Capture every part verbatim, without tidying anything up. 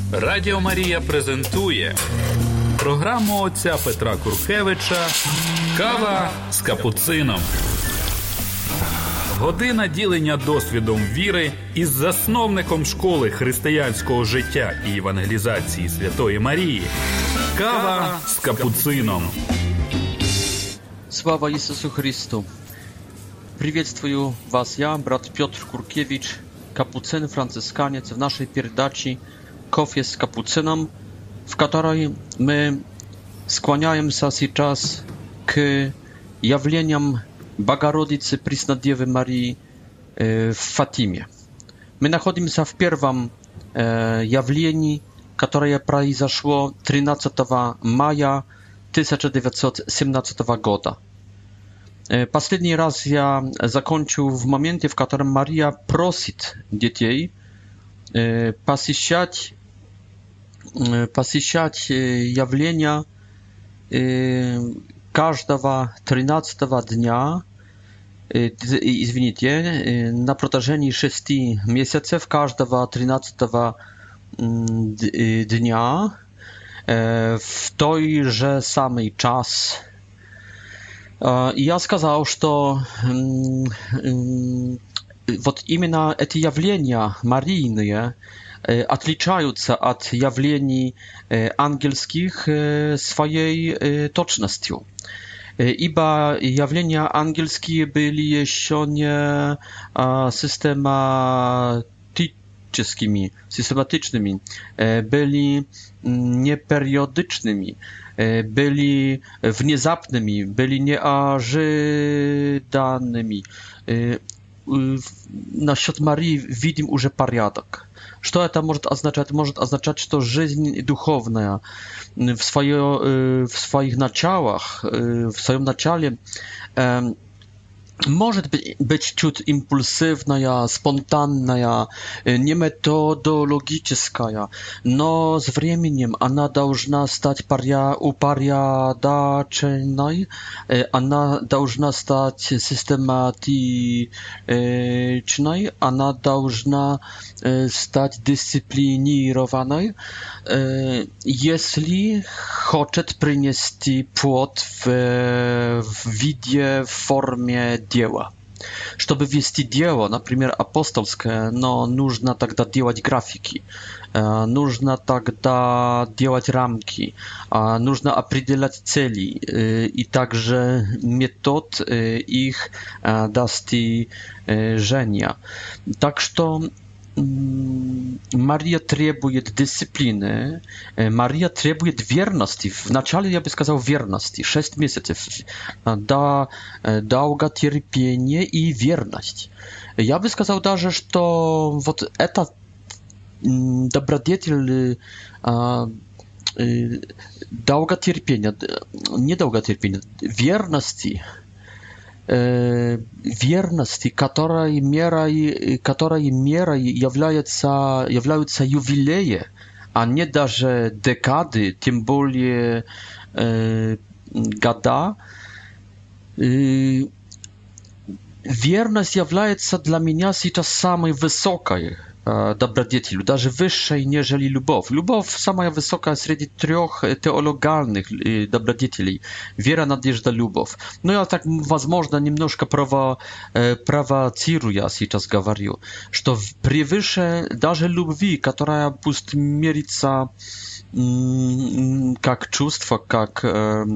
Радіо Марія презентує програму отця Петра Куркевича «Кава з капуцином». Година ділення досвідом віри із засновником школи християнського життя і евангелізації Святої Марії. «Кава з капуцином». Слава Иисусу Христу! Приветствую вас я, брат Петр Куркевич, капуцин, францисканец, в нашей передаче «Кофе с капуцином», в которой мы склоняемся сейчас к явлениям Богородицы Преснодевы Марии э, в Фатиме. Мы находимся в первом э, явлении, которое произошло тринадцатого мая тысяча девятьсот семнадцатого года. Э, последний раз я закончил в моменте, в котором Мария просит детей э, посещать, э, посещать э, явления э, каждого тринадцатого дня, извините, на протяжении шести месяцев каждого тринадцатого дня в той же самый час. И я сказал, что вот именно эти явления марийные отличаются от явлений ангельских своей точностью. Ибо явления ангельские были еще не систематическими, систематичными, были непериодичными, были внезапными, были неожиданными. Насчет Марии видим уже порядок. Что это может означать? Может означать, что жизнь духовная в, свое, в своих началах, в своем начале может быть, быть чуть импульсивная, спонтанная, не методологическая, но с временем она должна стать упорядоченной, она должна стать систематичной, она должна стать дисциплинированной, если хочет принести плод в, в виде, в форме дела. Чтобы вести дело, например, апостольское, но нужно тогда делать графики, нужно тогда делать рамки, нужно определять цели и также метод их достижения. Так что Мария требует дисциплины, Мария требует верности. Вначале я бы сказал верности, шесть месяцев, да, долготерпение и верность. Я бы сказал даже, что вот это добродетель долготерпения, не долготерпения, верности, верности, которой мерой, которой мерой является, являются юбилеи, а не даже декады, тем более э, года. И верность является для меня сейчас самой высокой добродетелью, даже высшей, нежели любовь. Любовь самая высокая среди трех теологальных добродетелей. Вера, надежда, любовь. Но я так, возможно, немножко прово, провоцируя сейчас говорю, что превыше даже любви, которая пусть мерится как чувство, как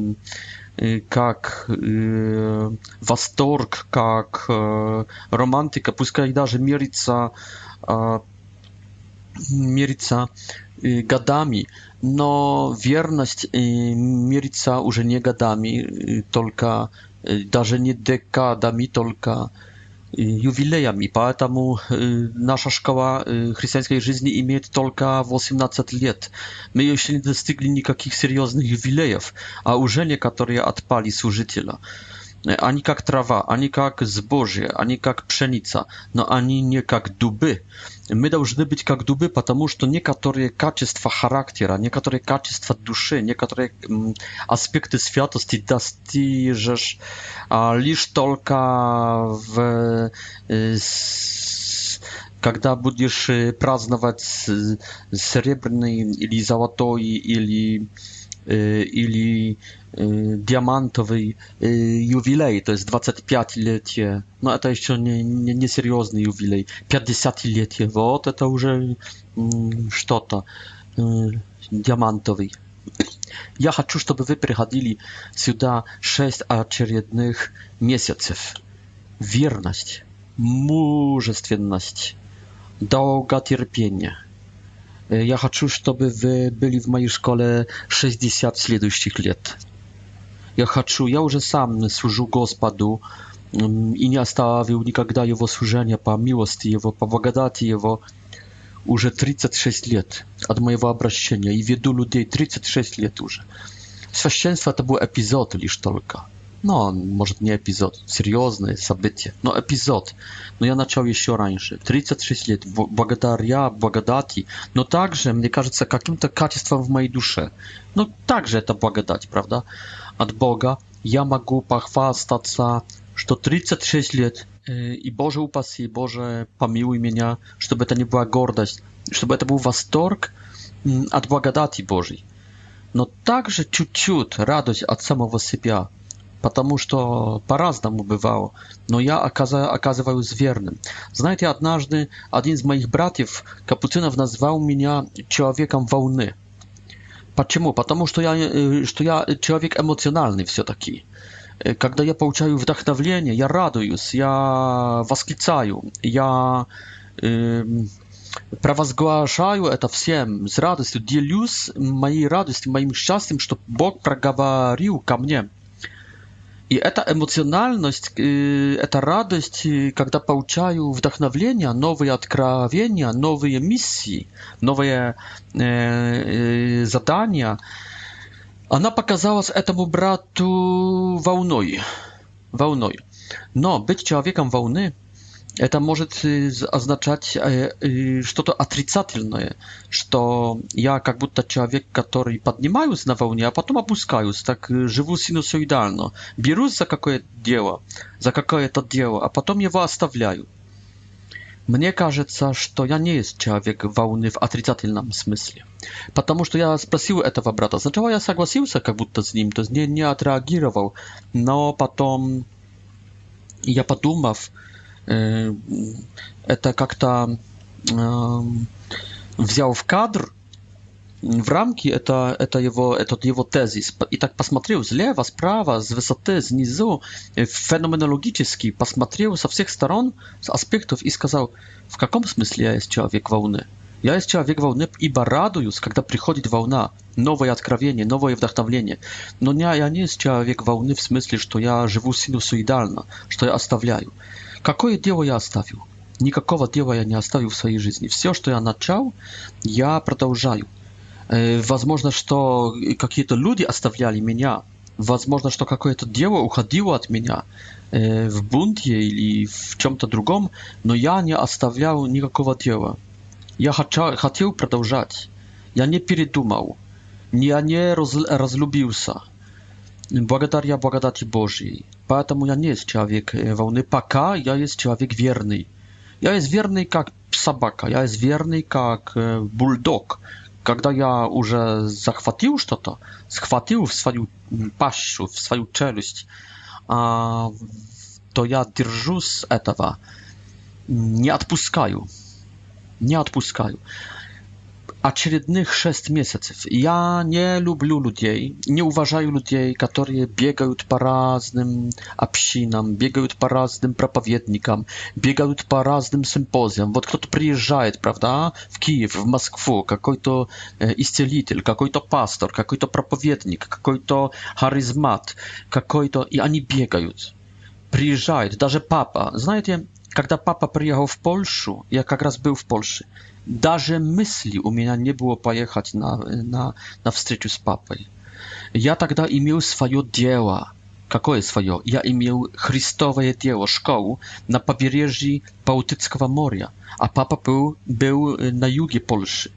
как э, восторг, как э, романтика, пускай даже мерится, э, мерится э, годами, но верность э, мерится уже не годами, э, только э, даже не декадами, только э, юбилеями. Поэтому э, наша школа э, христианской жизни имеет только восемнадцать лет. Мы еще не достигли никаких серьезных юбилеев, а уже некоторые отпали служителя. Они как трава, они как збожье, они как пшеница, но они не как дубы. Мы должны быть как дубы, потому что некоторые качества характера, некоторые качества души, некоторые аспекты святости достижешь лишь только в когда будешь праздновать серебряный или золотой или или диамантовый юбилей, то есть двадцатипятилетие, но это еще не, не, не серьезный юбилей, пятидесятилетие, вот это уже что-то диамантовый. Я хочу, чтобы вы приходили сюда шесть очередных месяцев. Верность, мужественность, долготерпение. Я хочу, чтобы вы были в моей школе шестьдесят следующих лет. Я хочу, я уже сам служу Господу и не оставил никогда Его служения по милости Его, по благодати Его. Уже тридцать шесть лет от моего обращения и веду людей тридцать шесть лет уже. Священство это был эпизод лишь только. Ну, может не эпизод, серьезное событие, но эпизод. Но я начал еще раньше, тридцать шесть лет, благодаря благодати, но также, мне кажется, каким-то качеством в моей душе. Но также это благодать, правда? От Бога я могу похвастаться, что тридцать шесть лет, и Боже упаси, Боже помилуй меня, чтобы это не была гордость, чтобы это был восторг от благодати Божьей. Но также чуть-чуть радость от самого себя, потому что по-разному бывало, но я оказываюсь верным. Знаете, однажды один из моих братьев, капуцинов, назвал меня человеком волны. Почему? Потому что я, что я человек эмоциональный все-таки. Когда я получаю вдохновение, я радуюсь, я восклицаю, я э, провозглашаю это всем с радостью, делюсь моей радостью, моим счастьем, что Бог проговорил ко мне. И эта эмоциональность, э, эта радость, когда получаю вдохновение, новые откровения, новые миссии, новые э, э, задания, она показалась этому брату волной, волной. Но быть человеком волны, это может означать что-то отрицательное, что я как будто человек, который поднимаюсь на волне, а потом опускаюсь, так живу синусоидально, берусь за какое-то дело, за какое-то дело, а потом его оставляю. Мне кажется, что я не есть человек волны в отрицательном смысле. Потому что я спросил этого брата. Сначала я согласился как будто с ним, то есть не, не отреагировал. Но потом я подумав, э, это как-то э, взял в кадр, в рамки это, это его, этот его тезис. И так посмотрел слева, справа, с высоты, снизу, феноменологически посмотрел со всех сторон, с аспектов и сказал, в каком смысле я есть человек волны? Я есть человек волны, ибо радуюсь, когда приходит волна, новое откровение, новое вдохновение. Но не, я не есть человек волны в смысле, что я живу синусоидально, что я оставляю. Какое дело я оставил? Никакого дела я не оставил в своей жизни. Все, что я начал, я продолжаю. Возможно, что какие-то люди оставляли меня. Возможно, что какое-то дело уходило от меня в бунте или в чем-то другом, но я не оставлял никакого дела. Я хотел, хотел продолжать. Я не передумал. Я не раз, разлюбился. Благодаря благодати Божьей. Поэтому я не есть человек волны. Пока я есть человек верный. Я есть верный как собака. Я есть верный как бульдог. Когда я уже захватил что-то, схватил в свою пащу, в свою челюсть, то я держусь этого, не отпускаю, не отпускаю. Очередных шесть месяцев. Я не люблю людей, не уважаю людей, которые бегают по разным общинам, бегают по разным проповедникам, бегают по разным симпозиям. Вот кто-то приезжает, правда, в Киев, в Москву, какой-то э, исцелитель, какой-то пастор, какой-то проповедник, какой-то харизмат, какой-то... И они бегают, приезжают. Даже папа. Знаете, когда папа приехал в Польшу, я как раз был в Польше, даже мысли у меня не было поехать на, на, на встречу с папой. Я тогда имел свое дело. Какое свое? Я имел Христовое дело, школу на побережье Балтийского моря. А папа был, был на юге Польши.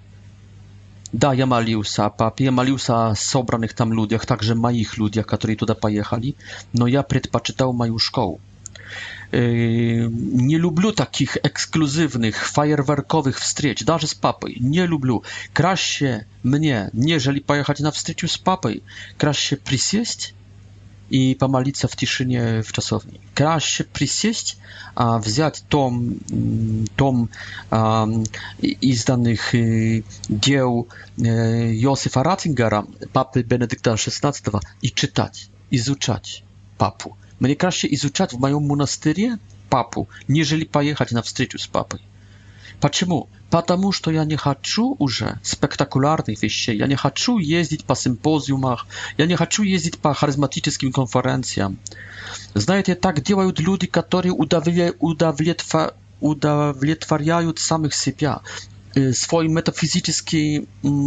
Да, я молился о папе, я молился о собранных там людях, также моих людях, которые туда поехали, но я предпочитал мою школу. не люблю таких эксклюзивных, фейерверковых встреч, даже с папой. Не люблю. Краще мне, нежели поехать на встречу с папой, краще присесть и помолиться в тишине в часовне. Краще присесть, а, взять том, том а, изданных э, дел э, Йосифа Ратцингера, папы Бенедикта шестнадцатого, и читать, изучать папу. Мне краще изучать в моем монастыре папу, нежели поехать на встречу с папой. Почему? Потому что я не хочу уже спектакулярных вещей, я не хочу ездить по симпозиумах, я не хочу ездить по харизматическим конференциям. Знаете, так делают люди, которые удовлетворяют, удовлетворяют самих себя, свой метафизический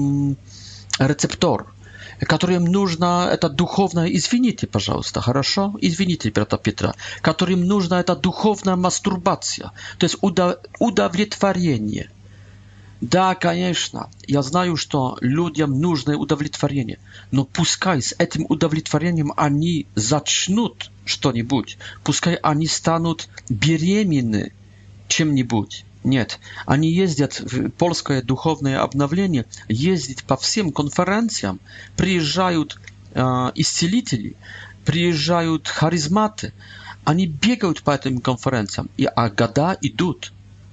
рецептор, которым нужно это духовное, извините, пожалуйста, хорошо, извините, брата Петра, которым нужна эта духовная мастурбация, то есть удовлетворение. Да, конечно, я знаю, что людям нужно удовлетворение, но пускай с этим удовлетворением они зачнут что-нибудь, пускай они станут беременны чем-нибудь. Нет, они ездят в польское духовное обновление, ездят по всем конференциям, приезжают э, исцелители, приезжают харизматы, они бегают по этим конференциям, и, а года идут,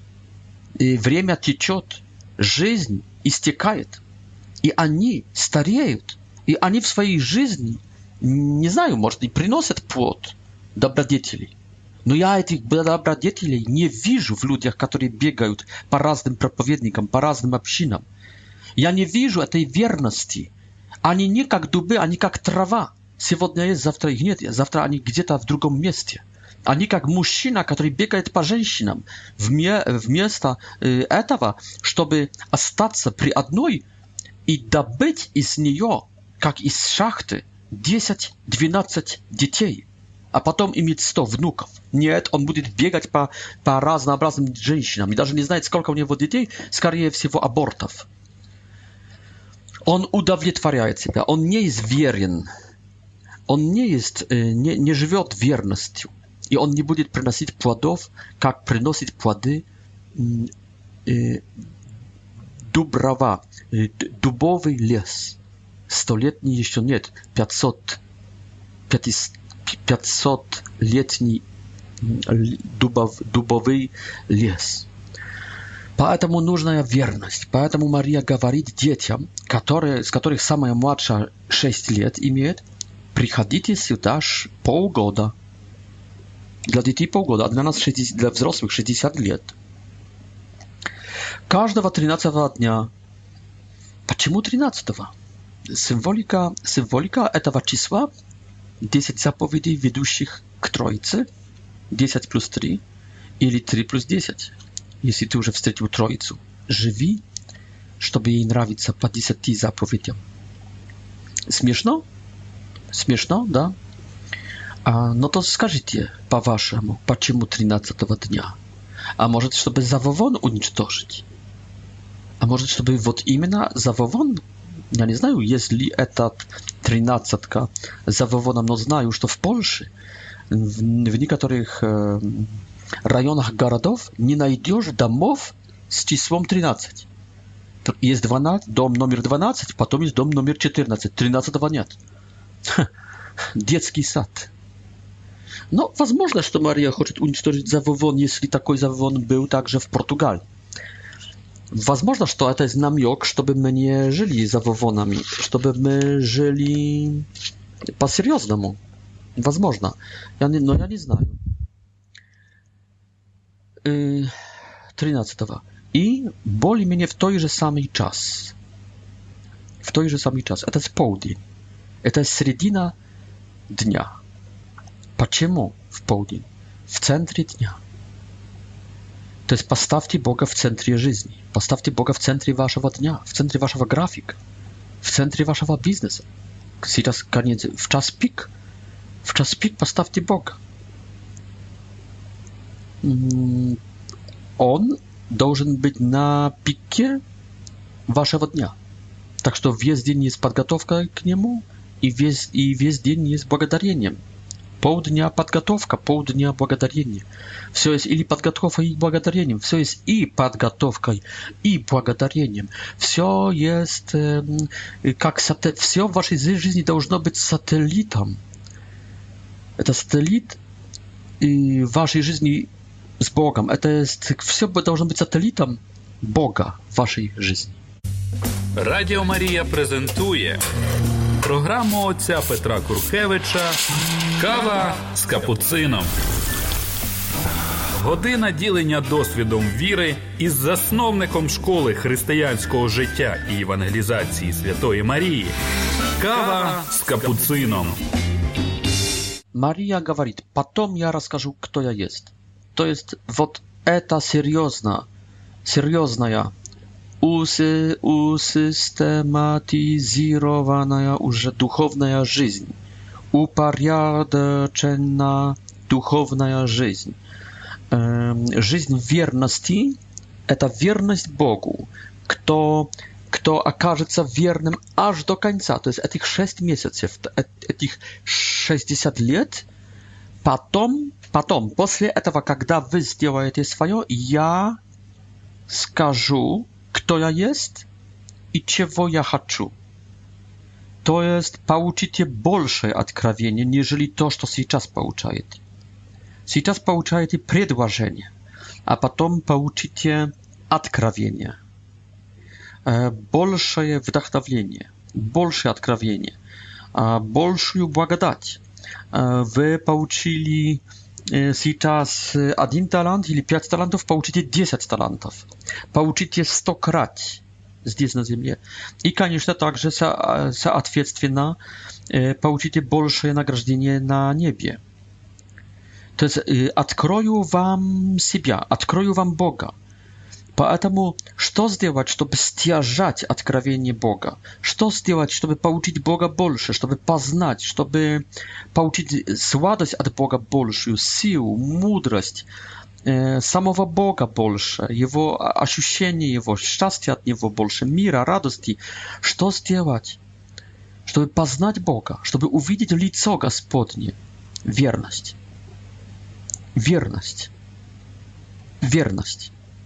и время течет, жизнь истекает, и они стареют, и они в своей жизни, не знаю, может, и приносят плод добродетелей. Но я этих добродетелей не вижу в людях, которые бегают по разным проповедникам, по разным общинам. Я не вижу этой верности. Они не как дубы, они как трава. Сегодня есть, завтра их нет, завтра они где-то в другом месте. Они как мужчина, который бегает по женщинам. Вместо этого, чтобы остаться при одной и добыть из нее, как из шахты, десять-двенадцать детей. А потом иметь сто внуков. Нет, он будет бегать по, по разнообразным женщинам и даже не знает, сколько у него детей, скорее всего, абортов. Он удовлетворяет себя, он не есть верен, он не, есть, не, не живет верностью, и он не будет приносить плодов, как приносит плоды э, дуброва, э, дубовый лес. Столетний еще нет, пятьсот, пятьдесят, пятисотлетний дубов, дубовый лес. Поэтому нужна верность. Поэтому Мария говорит детям, которые, с которых самая младшая шесть лет имеет, приходите сюда полгода. Для детей полгода, а для нас шестьдесят, для взрослых шестьдесят лет. Каждого тринадцатого дня. Почему тринадцатого? Символика, символика этого числа десять заповедей, ведущих к Троице, десять плюс три, или три плюс десять. Если ты уже встретил Троицу, живи, чтобы ей нравиться по десяти заповедям. Смешно? Смешно, да? А, но то скажите, по-вашему, почему тринадцатого дня? А может, чтобы Завовон уничтожить? А может, чтобы вот именно Завовон? Я не знаю, если этот тринадцатка за Вавоном, но знаю, что в Польше, в, в некоторых э, районах городов не найдешь домов с числом тринадцать. Есть двенадцать, дом номер двенадцать, потом есть дом номер четырнадцать. тринадцатого нет. Ха, детский сад. Но возможно, что Мария хочет уничтожить Завовон, если такой Завовон был также в Португалии. Возможно, что это намек, чтобы мы не жили за вовонами, чтобы мы жили по-серьезному. Возможно. Я не, но я не знаю. тринадцатого. И более-менее в той же самый час. В той же самый час. Это полдень. Это середина дня. Почему в полдень? В центре дня. То есть поставьте Бога в центре жизни. Поставьте Бога в центре вашего дня, в центре вашего графика, в центре вашего бизнеса. Сейчас конец, в час пик. В час пик поставьте Бога. Он должен быть на пике вашего дня. Так что весь день есть подготовка к нему, и весь, и весь день есть благодарением. полдня подготовка, полдня благодарение. Все есть или подготовка и благодарением, все есть и подготовкой, и благодарением. Все есть э, как сателлит. Все в вашей жизни должно быть сателлитом. Это сателлит и в вашей жизни с Богом. Это есть, все должно быть сателлитом Бога в вашей жизни. Радіо Марія презентує програму отця Петра Куркевича «Кава з капуцином». Година ділення досвідом віри із засновником школи християнського життя і евангелізації Святої Марії. «Кава з капуцином». Мария говорит: потом я расскажу, кто я есть. То есть вот это серьезно, серьезная, уси, усистематизированная уже духовная жизнь, упорядоченная духовная жизнь. Эм, жизнь верности – это верность Богу, кто, кто окажется верным аж до конца. То есть этих шесть месяцев, этих шестьдесят лет, потом, потом, после этого, когда вы сделаете свое, я скажу, кто я есть и чего я хочу. То есть получите большее откровение, нежели то, что сейчас получаете. Сейчас получаете предложение, а потом получите откровение. Большее вдохновение, большее откровение, большую благодать. Вы получили сейчас один талант или пять талантов, получите десять талантов. Получите сто крат здесь на земле. И, конечно, также со, соответственно получите большее награждение на небе. То есть открою вам себя, открою вам Бога. Поэтому что сделать, чтобы стяжать откровение Бога? Что сделать, чтобы получить Бога больше, чтобы познать, чтобы получить сладость от Бога большую, силу, мудрость, э, самого Бога больше, его ощущение его, счастья от него больше, мира, радости? Что сделать, чтобы познать Бога, чтобы увидеть лицо Господне? Верность. Верность. Верность.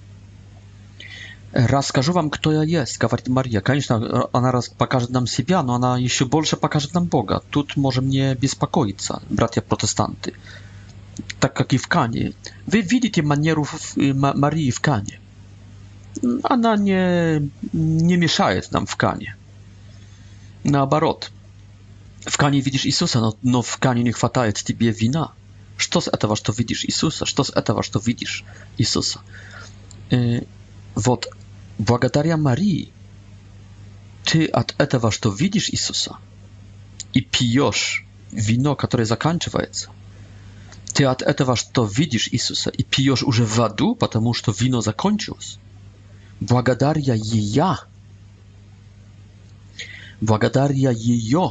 Расскажу вам, кто я есть, говорит Мария. Конечно, она покажет нам себя, но она еще больше покажет нам Бога. Тут можем не беспокоиться, братья-протестанты. Так как и в Кане. Вы видите манеру Марии в Кане. Она не, не мешает нам в Кане. Наоборот. В Кане видишь Иисуса, но, но в Кане не хватает тебе вина. Что с этого, что видишь Иисуса? Что с этого, что видишь Иисуса? Э, вот, благодаря Марии, ты от этого, что видишь Иисуса, и пьешь вино, которое заканчивается, ты от этого, что видишь Иисуса, и пьешь уже воду, потому что вино закончилось, благодаря ее, благодаря ее,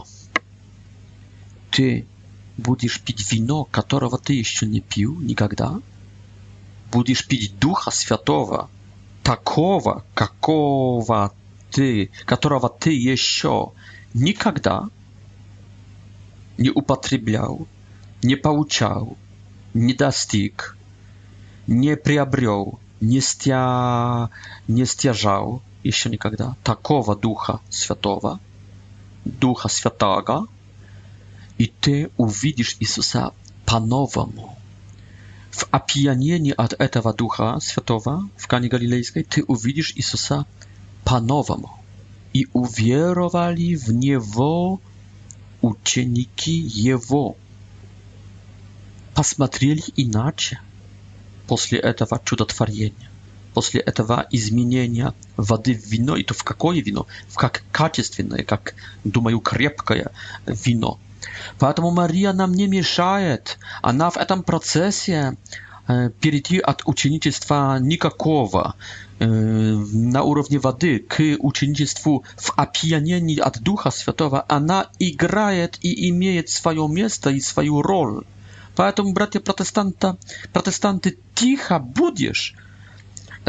ты будешь пить вино, которого ты еще не пил никогда. Будешь пить Духа Святого, такого, какого ты, которого ты еще никогда не употреблял, не получал, не достиг, не приобрел, не, стя... не стяжал еще никогда. Такого Духа Святого, Духа Святого, и ты увидишь Иисуса по-новому. В опьянении от этого Духа Святого в Кане Галилейской ты увидишь Иисуса по-новому. И уверовали в Него ученики Его. Посмотрели иначе после этого чудотворения, после этого изменения воды в вино. И то в какое вино? В как качественное, как, думаю, крепкое вино. Поэтому Мария нам не мешает. Она в этом процессе э, перейти от ученичества никакого э, на уровне воды к ученичеству в опьянении от Духа Святого. Она играет и имеет свое место и свою роль. Поэтому, братья протестанты, протестанты, тихо будешь,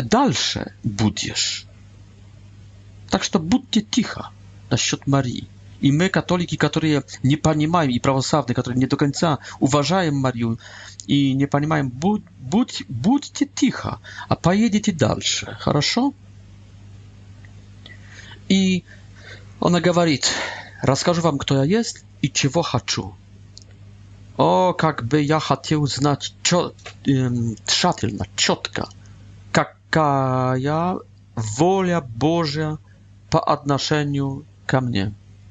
дальше будешь. Так что будьте тихо насчет Марии. И мы, католики, которые не понимаем, и православные, которые не до конца уважаем Марию, и не понимаем, будь, будь, будьте тихо, а поедете дальше, хорошо? И она говорит, расскажу вам, кто я есть и чего хочу. О, как бы я хотел знать чё, э, тщательно, четко, какая воля Божья по отношению ко мне.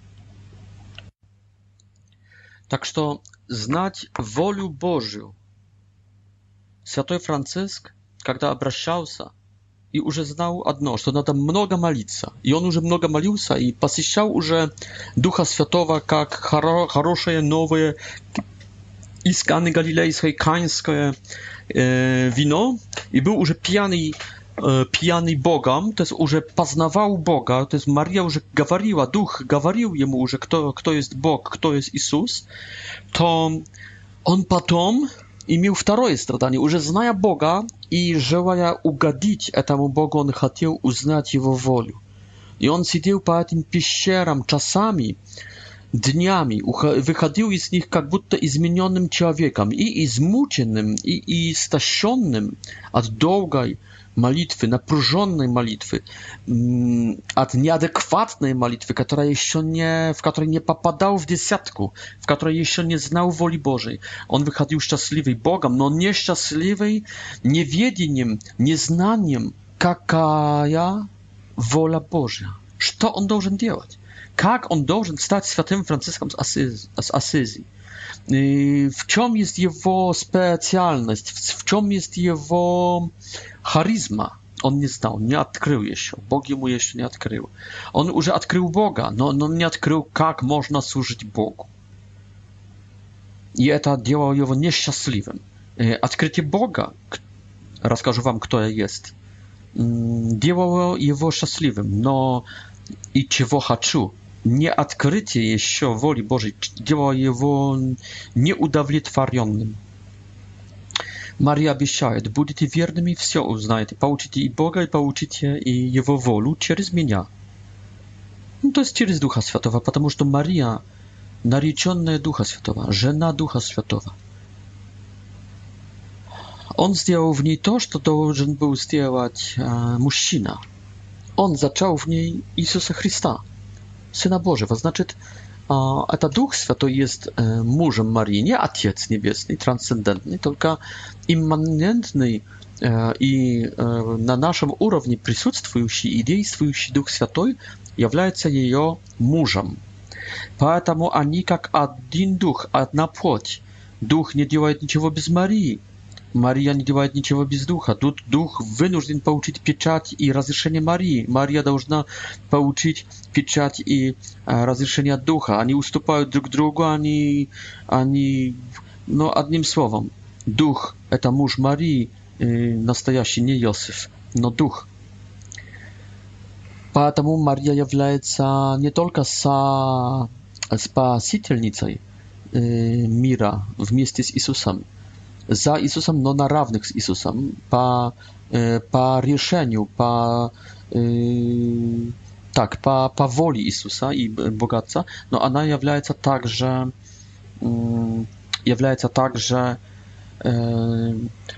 Так что знать волю Божью. Святой Франциск, когда обращался, и уже знал одно, что надо много молиться. И он уже много молился и посещал уже Духа Святого как хоро- хорошее новое из Каны Галилейской канское э, вино. И был уже пьяный пьяный Богом, то есть уже познавал Бога, то есть Мария уже говорила, Дух говорил ему уже, кто, кто есть Бог, кто есть Иисус, то он потом имел второе страдание, уже зная Бога и желая угодить этому Богу, он хотел узнать Его волю. И он сидел по этим пещерам часами, днями, выходил из них как будто измененным человеком, и измученным, и истощенным от долгой молитвы, напряженной молитвы, от неадекватной молитвы, которая еще не, в которой не попадал в десятку, в которой еще не знал воли Божией. Он выходил счастливый Богом, но несчастливый неведением, незнанием, какая воля Божья. Что он должен делать? Как он должен стать святым Франциском с Ассизи? В чем есть его специальность, в чем есть его харизма? Он не знал, не открыл еще. Бог ему еще не открыл. Он уже открыл Бога, но он не открыл, как можно служить Богу. И это делало его несчастливым. Открытие Бога, расскажу вам, кто я есть, делало его счастливым, но и чего хочу. Не открытие еще воли Божьей делало его неудовлетворенным. Мария обещает, будете верными, все узнаете, получите и Бога, и получите и Его волю через меня. Ну, то есть через Духа Святого, потому что Мария, нареченная Духа Святого, жена Духа Святого. Он сделал в ней то, что должен был сделать э, мужчина. Он зачал в ней Иисуса Христа, Syna Bożego. Znaczy, a ta Duch Święty jest mężem Marii, nie Ojciec Niebieski, transcendentny, tylko immanentny i na naszym уровне присутствующий и действующий Дух Святой является ее мужем. Поэтому они как один Дух, одна плоть. Дух не делает ничего без Марии. Мария не делает ничего без Духа. Тут Дух вынужден получить печать и разрешение Марии. Мария должна получить печать и а, разрешение Духа. Они уступают друг другу, они, они... Но одним словом, Дух – это муж Марии, э, настоящий, не Иосиф, но Дух. Поэтому Мария является не только со... спасительницей э, мира вместе с Иисусом, за Иисусом, но на равных с Иисусом, по, э, по решению, по, э, так, по, по воле Иисуса и Бога Отца, но она является также, э, является также э,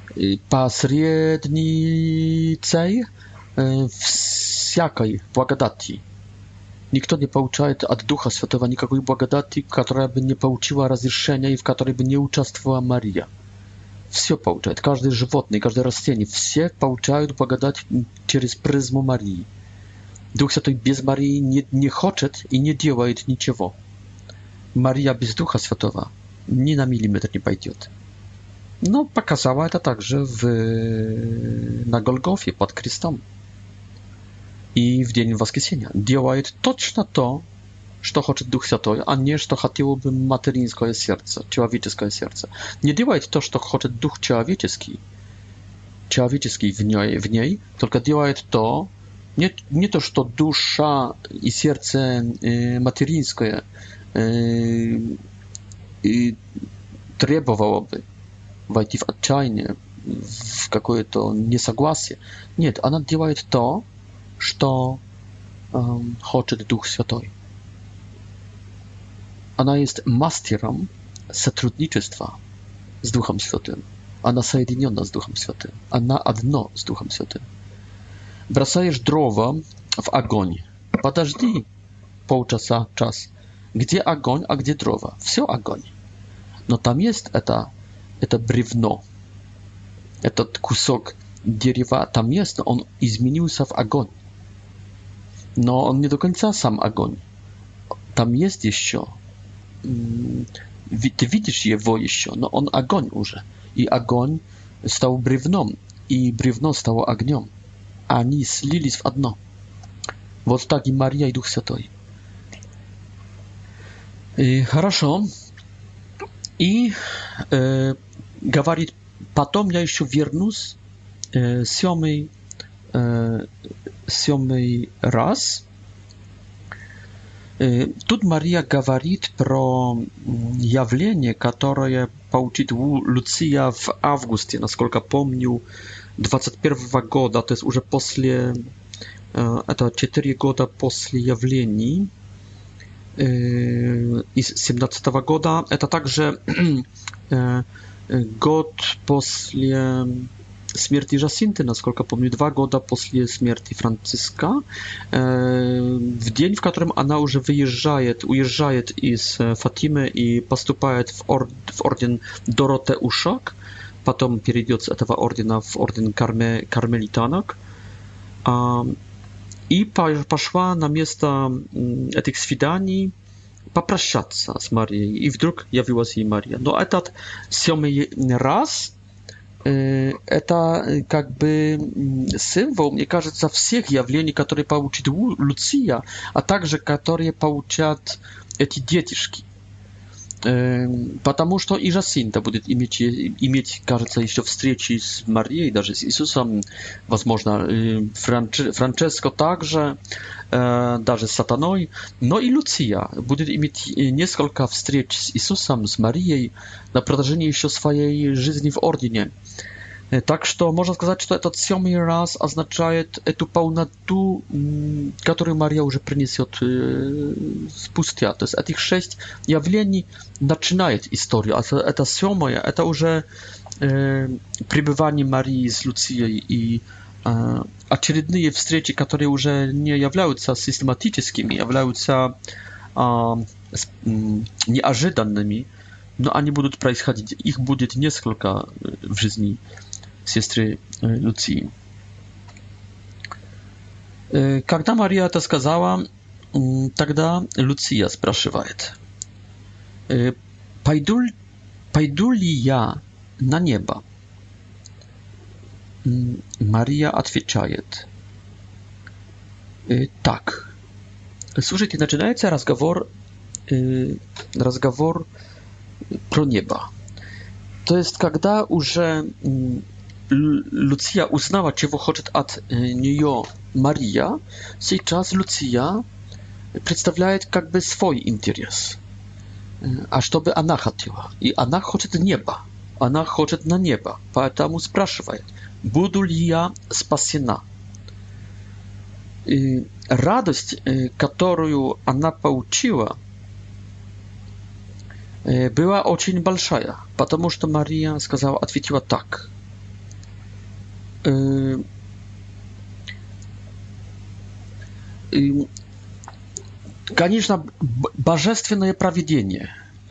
посредницей э, всякой благодати. Никто не получает от Духа Святого никакой благодати, которая бы не получила разрешения и в которой бы не участвовала Мария. Все получают, каждое животное, каждое растение, все получают благодать через призму Марии. Дух Святой без Марии не, не хочет и не делает ничего. Мария без Духа Святого ни на миллиметр не пойдет. Но показала это также в, на Голгофе под крестом. И в день воскресения. Делает точно то, что хочет Дух Святой, а не что хотело бы материнское сердце, человеческое сердце. Не делает то, что хочет Дух человеческий, человеческий в ней, в ней, только делает то, не, не то, что душа и сердце э, материнское э, и требовало бы войти в отчаяние, в какое-то несогласие. Нет, она делает то, что э, хочет Дух Святой. она есть мастером сотрудничества с Духом Святым. Она соединена с Духом Святым. Она одно с Духом Святым. Бросаешь дрова в огонь. Подожди полчаса, час. Где огонь, а где дрова? Все огонь. Но там есть это, это бревно. Этот кусок дерева там есть, но он изменился в огонь. Но он не до конца сам огонь. Там есть еще. Ты видишь его еще, но он огонь уже. И огонь стал бревном, и бревно стало огнем. Они слились в одно. Вот так и Мария, и Дух Святой. И, хорошо. И э, говорит, потом я еще вернусь э, семый, э, семый раз. Э, тут Мария говорит про явление, которое получит Луция в августе, насколько помню, двадцать первого года, то есть уже после, э, это четыре года после явлений. Из семнадцатого года. Это также год после смерти Жасинты, насколько помню, два года после смерти Франциска, в день, в котором она уже выезжает, уезжает из Фатимы и поступает в, ор, в орден Доротеушак, потом перейдет с этого ордена в орден карме, кармелитанок. И пошла на место этих свиданий попрощаться с Марией. И вдруг явилась ей Мария. Но этот семый раз э, это как бы символ, мне кажется, всех явлений, которые получит Луция, а также которые получат эти детишки. Потому что и Жасинта будет иметь, иметь, кажется, еще встречи с Марией, даже с Иисусом, возможно, Франче, Франческо также, даже с Сатаной, но и Луция будет иметь несколько встреч с Иисусом, с Марией на протяжении еще своей жизни в ордене. Так что можно сказать, что этот семый раз означает эту полноту, которую Мария уже принесет спустя. То есть этих шесть явлений начинает историю. А это семое, это уже э, пребывание Марии с Луцией и э, очередные встречи, которые уже не являются систематическими, являются э, неожиданными, но они будут происходить. Их будет несколько в жизни сестры Луции. Когда Мария это сказала, тогда Луция спрашивает: пойду, пойду ли я на небо? Мария отвечает: так. Слушайте, начинается разговор, разговор про небо. То есть, когда уже Луция узнала, чего хочет от нее Мария, сейчас Луция представляет как бы свой интерес. А что бы она хотела? И она хочет неба. Она хочет на небо. Поэтому спрашивает: буду ли я спасена? И радость, которую она получила, была очень большая, потому что Мария сказала, ответила так. Конечно, божественное провидение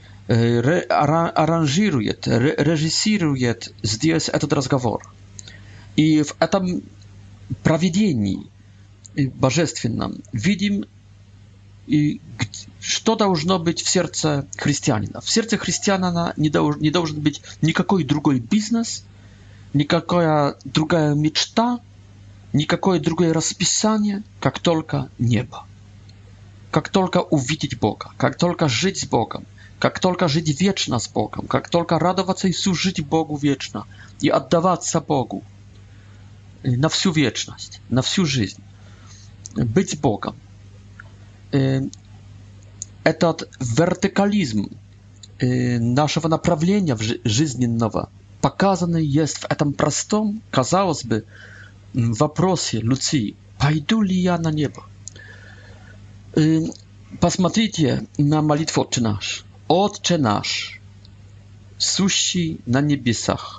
аранжирует, режиссирует здесь этот разговор. И в этом провидении божественном видим, и что должно быть в сердце христианина. В сердце христианина не, долж, не должен быть никакой другой бизнес, никакая другая мечта, никакое другое расписание, как только небо. Как только увидеть Бога, как только жить с Богом, как только жить вечно с Богом, как только радоваться и служить Богу вечно и отдаваться Богу на всю вечность, на всю жизнь. Быть с Богом. Этот вертикализм нашего направления жизненного показанный есть в этом простом, казалось бы, вопросе Луции: пойду ли я на небо? посмотрите на молитву «Отче наш». «Отче наш, сущий на небесах».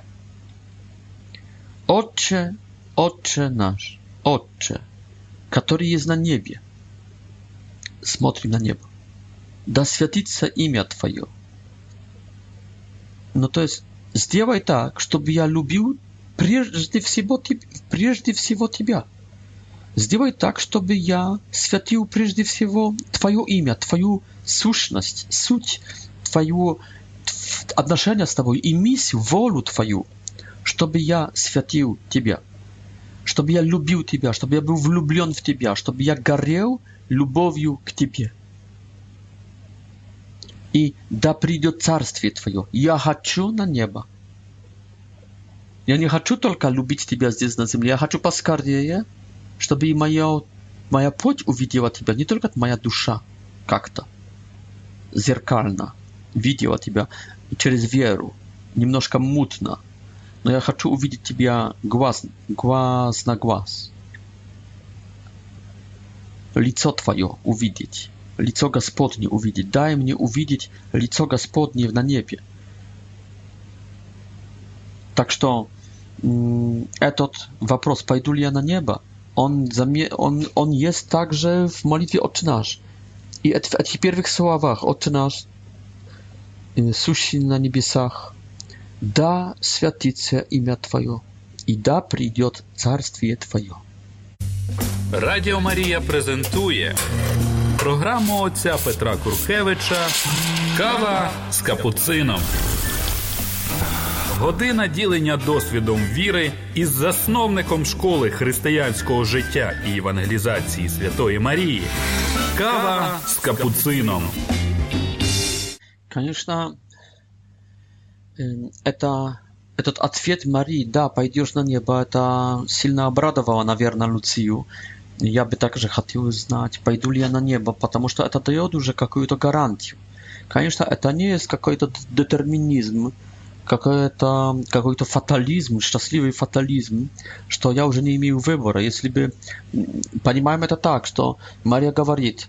«Отче, Отче наш, Отче, который есть на небе». Смотрим на небо. «Да святится имя Твое». Ну, то есть, сделай так, чтобы я любил прежде всего, прежде всего Тебя. Сделай так, чтобы я святил прежде всего Твое имя, Твою сущность, суть, Твое отношение с Тобой и миссию, волю Твою, чтобы я святил Тебя, чтобы я любил Тебя, чтобы я был влюблен в Тебя, чтобы я горел любовью к Тебе. И да придет Царствие Твое. Я хочу на небо. Я не хочу только любить Тебя здесь на земле, я хочу поскорее, чтобы и моя, моя плоть увидела Тебя, не только моя душа как-то зеркально видела Тебя через веру, немножко мутно, но я хочу увидеть Тебя глаз, глаз на глаз, лицо Твое увидеть, лицо Господне увидеть. Дай мне увидеть лицо Господне на небе. Так что этот вопрос, пойду ли я на небо, Он, он, он есть также в молитве «Отче наш». И в этих первых словах «Отче наш, сущий на небесах, да святится имя Твое, и да придет Царствие Твое». Радіо Марія презентує програму отця Петра Куркевича «Кава з капуцином». Година ділення досвідом віри із засновником школи християнського життя і евангелізації Святої Марії. Кава з капуцином. Конечно, это, этот ответ Марии, да, пойдешь на небо, это сильно обрадовало, наверное, Луцию. Я бы также хотел знать, пойду ли я на небо, потому что это дает уже какую-то гарантию. Конечно, это не есть какой-то детерминизм, какой-то, какой-то фатализм, счастливый фатализм, что я уже не имею выбора. Если бы понимаем это так, что Мария говорит,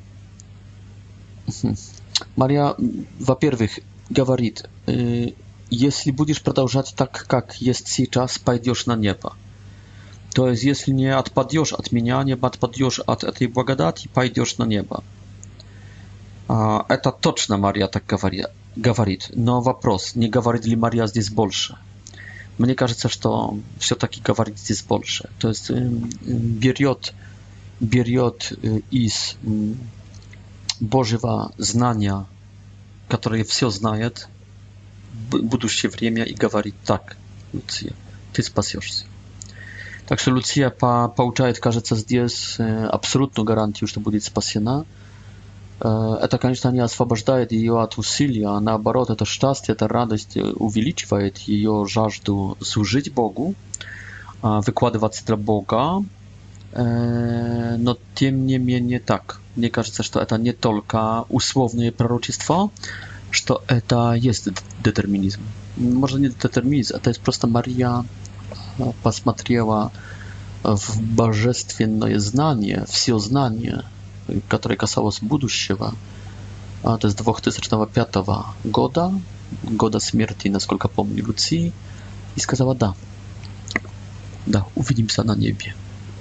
Мария, во-первых, говорит, если будешь продолжать так, как есть сейчас, пойдешь на небо. То есть, если не отпадешь от меня, не отпадешь от этой благодати, пойдешь на небо. Это точно Мария так говорит. говорит. Но вопрос, не говорит ли Мария здесь больше? Мне кажется, что все-таки говорит здесь больше. То есть берет, берет из Божьего знания, которое все знает, будущее время, и говорит: так, Луция, ты спасешься. Так что Луция получает, кажется, здесь абсолютную гарантию, что будет спасена. Это, конечно, не освобождает ее от усилия, а наоборот, это счастье, это радость увеличивает ее жажду служить Богу, выкладываться для Бога, но тем не менее так. Мне кажется, что это не только условные пророчества, что это есть детерминизм. Может, не детерминизм, это есть просто Мария посмотрела в божественное знание, все знание, которое касалось будущего, то есть две тысячи пятого года, года смерти, насколько помню, Луции, и сказала: да, да, увидимся на небе.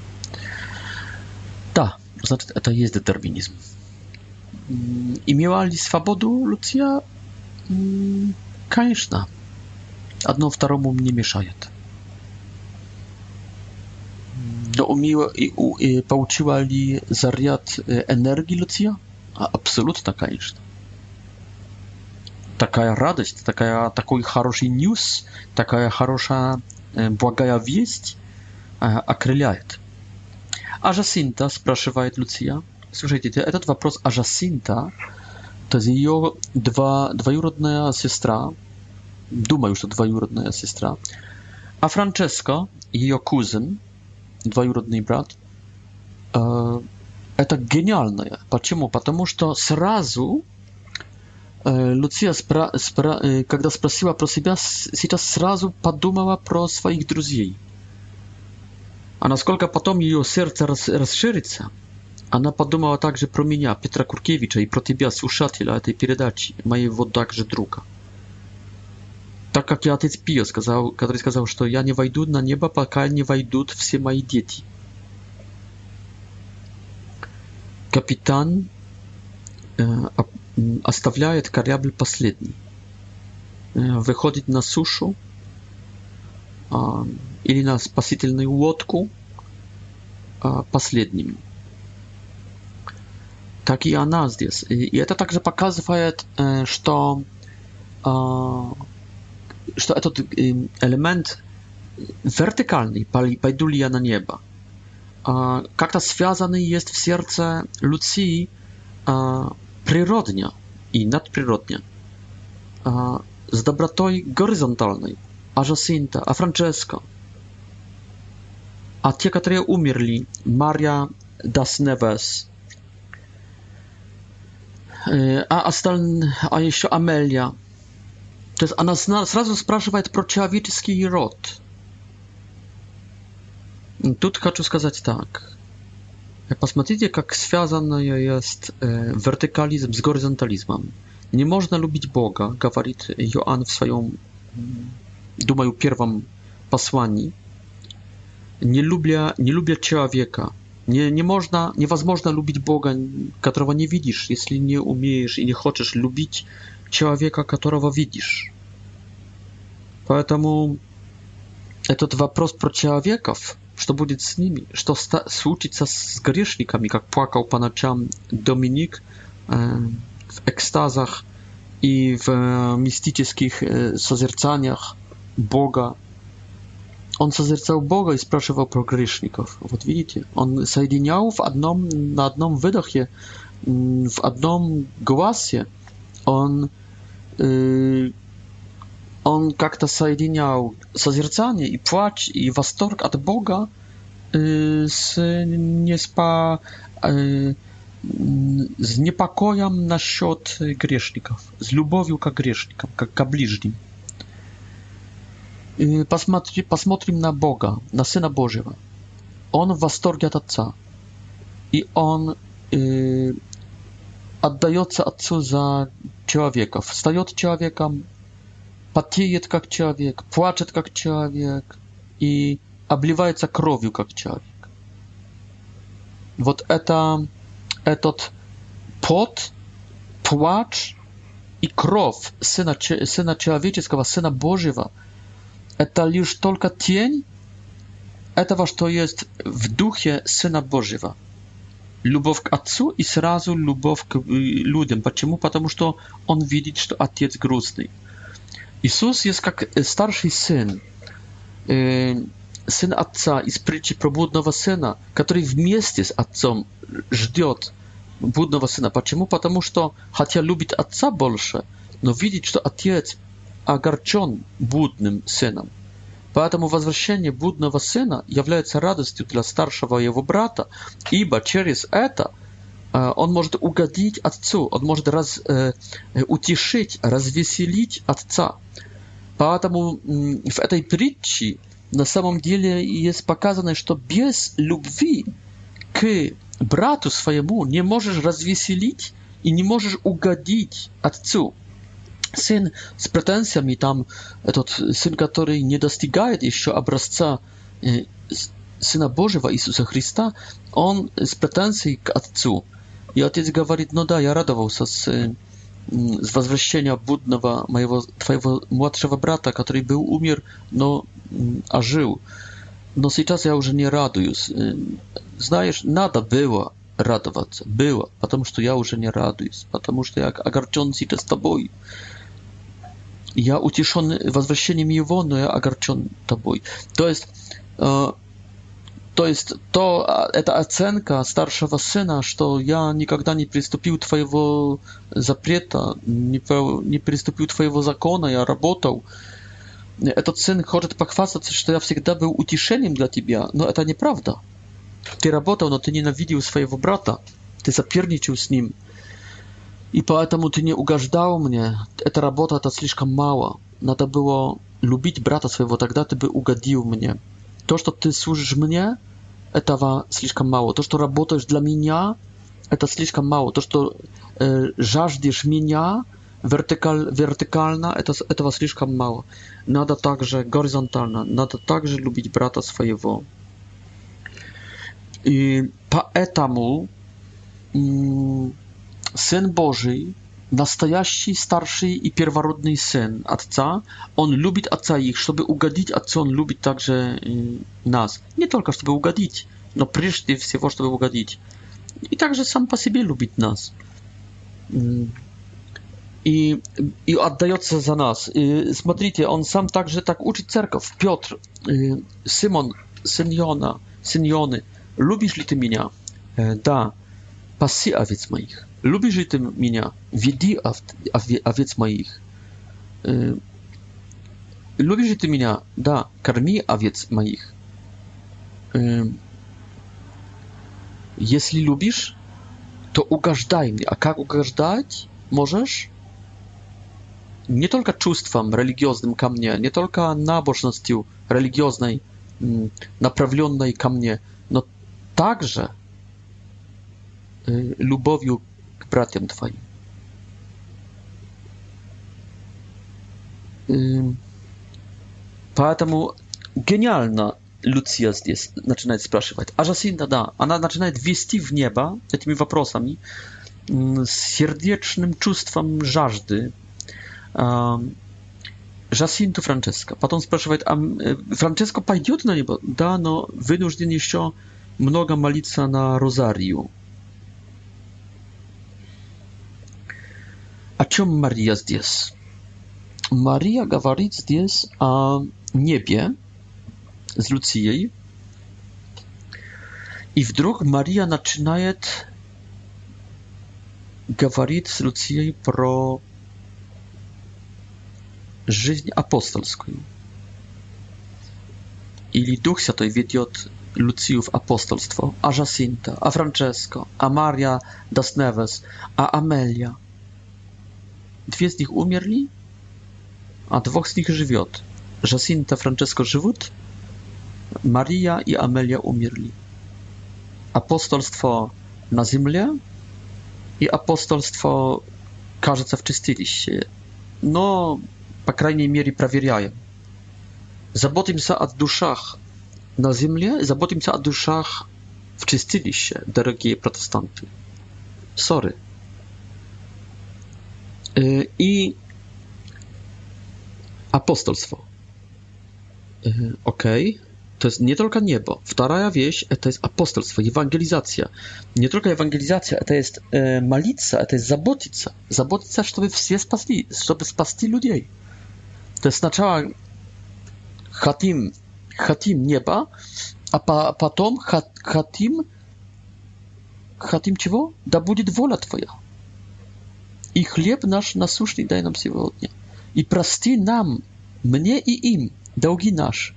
Да, значит, это есть детерминизм. Имела ли свободу Луция? Конечно. Одно второму не мешает. Но умела и, и получила ли заряд энергии Луция? Абсолютно, конечно. Такая радость, такая, такой хороший ньюс, такая хорошая благая весть окрыляет. А Жасинта, спрашивает Луция. Слушайте, этот вопрос о Жасинта, то есть ее два, двоюродная сестра, думаю, что двоюродная сестра, а Франческо, ее кузен, двоюродный брат, э, это гениальное. Почему? Потому что сразу э, Луция, спра, спра, э, когда спросила про себя, сейчас сразу подумала про своих друзей. А насколько потом ее сердце рас, расширится, Она подумала также про меня, Петра Куркевича, и про тебя, слушателя этой передачи, моего также друга. Так как и отец Пио сказал, который сказал, что я не войду на небо, пока не войдут все мои дети. Капитан э, оставляет корабль последний, э, выходит на сушу э, или на спасительную лодку э, последним. Так и она здесь. И, и это также показывает, э, что э, что этот элемент вертикальный, пойду ли я на небо, как-то связанный есть в сердце Луции природня и надприродня, с добротой горизонтальной, а Жасинта, а Франческо, а те, которые умерли, Мария дас Невес, а остальные, а еще Амелия. То есть она сразу спрашивает про человеческий род. Тут хочу сказать так. Посмотрите, как связано есть э, вертикализм с горизонтализмом. Не можно любить Бога, говорит Иоанн в своем, думаю, первом послании, не любя, не любя человека. Не, не можно, невозможно любить Бога, которого не видишь, если не умеешь и не хочешь любить человека, которого видишь. Поэтому этот вопрос про человеков, что будет с ними, что случится с грешниками, как плакал по ночам Доминик э, в экстазах и в э, мистических э, созерцаниях Бога. Он созерцал Бога и спрашивал про грешников. Вот видите, он соединял в одном, на одном выдохе, в одном гласе, он э, он как-то соединял созерцание и плач, и восторг от Бога э, с, неспа, э, с непокоем насчет грешников, с любовью к грешникам, как к ближним. И посмотри, посмотрим на Бога, на Сына Божьего. Он в восторге от Отца. И Он э, отдается Отцу за человеков, встает человеком, потеет как человек, плачет как человек и обливается кровью как человек. Вот это, этот пот, плач и кровь Сына, Сына Человеческого, Сына Божьего, это лишь только тень этого, что есть в духе Сына Божьего. Любовь к Отцу и сразу любовь к людям. Почему? Потому что Он видит, что Отец грустный. Иисус есть как старший сын, э, сын Отца из притчи про блудного сына, который вместе с Отцом ждет блудного сына. Почему? Потому что, хотя любит Отца больше, но видит, что Отец огорчен блудным сыном. Поэтому возвращение блудного сына является радостью для старшего его брата, ибо через это э, он может угодить Отцу, он может раз, э, утешить, развеселить Отца. Поэтому в этой притче на самом деле есть показано, что без любви к брату своему не можешь развеселить и не можешь угодить Отцу. Сын с претензиями, там этот сын, который не достигает еще образца э, Сына Божьего Иисуса Христа, он с претензией к Отцу. И Отец говорит: ну да, я радовался с, с возвращения блудного моего, твоего младшего брата, который был умер, но ожил. Но сейчас я уже не радуюсь. Знаешь, надо было радоваться, было, потому что я уже не радуюсь, потому что я огорчен сейчас с тобой. Я утешен возвращением его, но я огорчен тобой. То есть, э, то есть, то, это оценка старшего сына, что я никогда не приступил твоего запрета, не, не приступил твоего закона, я работал. Этот сын хочет похвастаться, что я всегда был утешением для тебя, но это неправда. Ты работал, но ты ненавидел своего брата, ты соперничал с ним. И поэтому ты не угождал мне. Эта работа, это слишком мало. Надо было любить брата своего, тогда ты бы угодил мне. То, что ты служишь мне, этого слишком мало. То, что работаешь для меня, это слишком мало. То, что э, жаждешь меня вертикаль, вертикально, это, этого слишком мало. Надо также горизонтально, надо также любить брата своего. И поэтому м, Сын Божий, настоящий, старший и первородный сын Отца, он любит Отца их, чтобы угодить Отцу, он любит также э, нас. Не только чтобы угодить, но прежде всего, чтобы угодить. И также сам по себе любит нас. И, и отдается за нас. И смотрите, он сам также так учит церковь. Петр, э, Симон, сын Иона, сын Ионы, любишь ли ты меня? Э, да. Паси овец моих. Любишь ли ты меня? Веди овец моих. Э, любишь ли ты меня? Да. Корми овец моих. Э, если любишь, то угождай мне. А как угождать можешь? Не только чувством религиозным ко мне, не только набожностью религиозной, направленной ко мне, но также э, любовью к братьям твоим. Э, поэтому гениально Люция здесь начинает спрашивать. А Жасинта, да, она начинает вести в небо этими вопросами с сердечным чувством жажды Жасинту Франческо. Потом спрашивает, а Франческо пойдет на небо? Да, но вынужден еще много молиться на розарию. О чем Мария здесь? Мария говорит здесь о небе с Люцией. И вдруг Мария начинает говорить с Люцией про жизнь апостольскую. Или Дух Святой ведет Люцию в апостольство, а Жасинта, а Франческо, а Мария дас Невес, а Амелия. Две из них умерли, а двух из них живет. Жасинта, Франческо живут, Мария и Амелия умерли. Апостольство на земле и апостольство, кажется, в чистилище. Но по крайней мере, проверяем. Заботимся о душах на земле, заботимся о душах в чистилище, дорогие протестанты. Sorry. И апостольство. Окей. To jest nie tylko niebo. Wторая wieś to jest apostolstwo, ewangelizacja. Nie tylko ewangelizacja, to jest e, malica, to jest zabotica. Zabotica, żeby wszyscy spasli, żeby spasti ludzi. To jest sначала хотим, хотим неба, а по, потом хотим, хотим чего? Да будет воля Твоя. И хлеб наш насущный дай нам сегодня. И прости нам, мне и им, долги наши.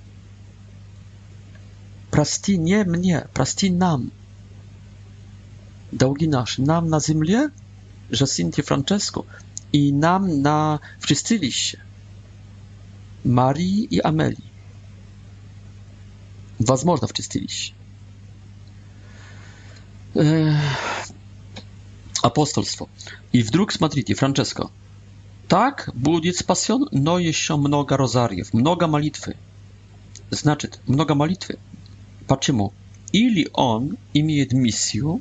Прости не мне, прости нам. Долги наши. Нам на земле, Жасинте Франческо, и нам на, в чистилище. Марии и Амелии. Возможно, в чистилище. Э, апостольство. И вдруг, смотрите, Франческо. Так будет спасен, но еще много розариев, много молитвы. Значит, много молитвы. Почему? Или он имеет миссию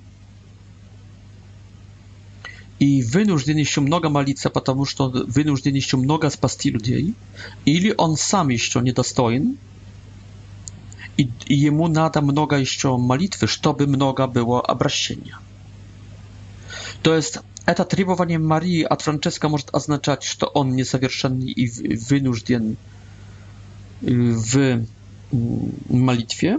и вынужден еще много молиться, потому что вынужден еще много спасти людей, или он сам еще недостоин, и, и ему надо много еще молитвы, чтобы много было обращения. То есть это требование Марии от Франческо может означать, что он несовершенный и вынужден в молитве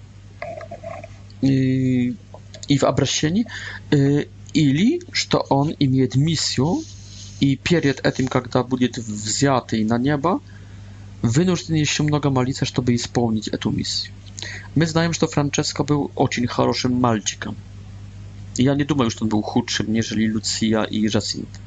и, и в обращении, или что он имеет миссию, и перед этим, когда будет взятый на небо, вынужден еще много молиться, чтобы исполнить эту миссию. Мы знаем, что Франческо был очень хорошим мальчиком. Я не думаю, что он был худшим, нежели Люция и Жасинта.